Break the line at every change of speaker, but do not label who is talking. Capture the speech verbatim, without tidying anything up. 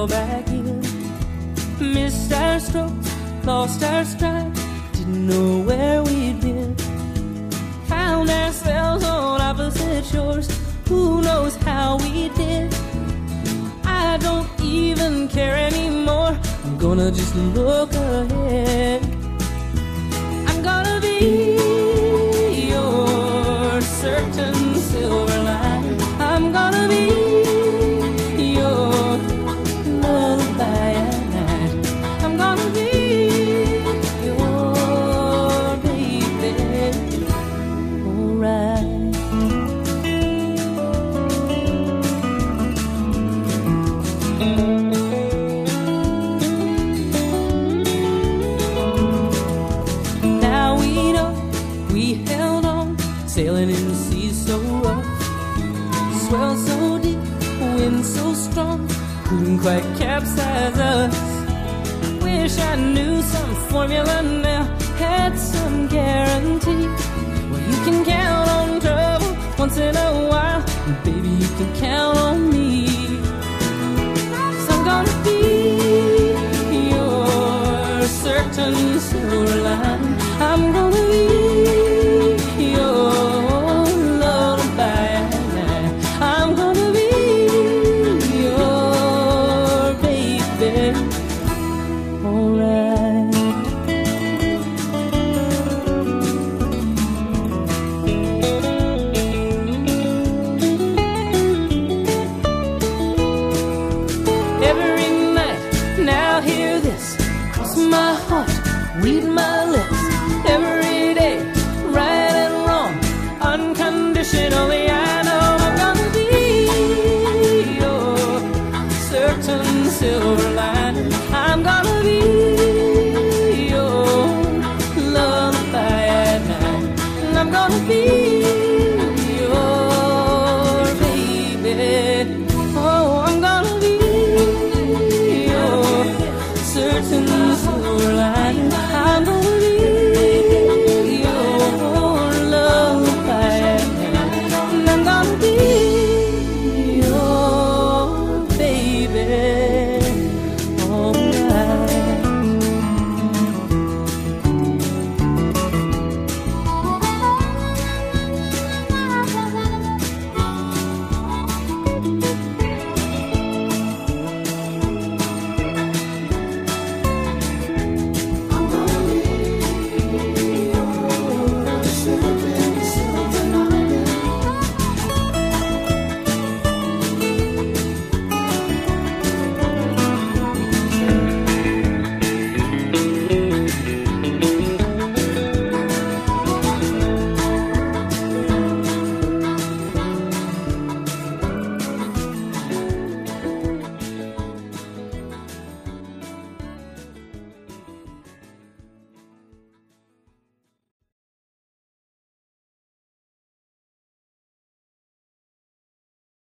fell back in. Missed our strokes, lost our stride, didn't know where we'd been. Found ourselves on opposite shores, who knows how we did. I don't even care anymore, I'm gonna just look ahead. I'm gonna be your certain silver line. I'm gonna be your lullaby at night. I'm gonna be your baby. Alright. Now we know we held on, sailing in the seas so rough, swell so deep, wind so strong, couldn't quite capsize us. Wish I knew some formula now, had some guarantee. Well, you can count on trouble once in a while, and baby, you can count on me. So I'm gonna be your certain silver line. I'm gonna be your lullaby at night. I'm gonna be your baby. Alright. Every night, now hear this, cross my heart, read my lips. Every day, right and wrong, unconditionally I know I'm gonna be your certain silver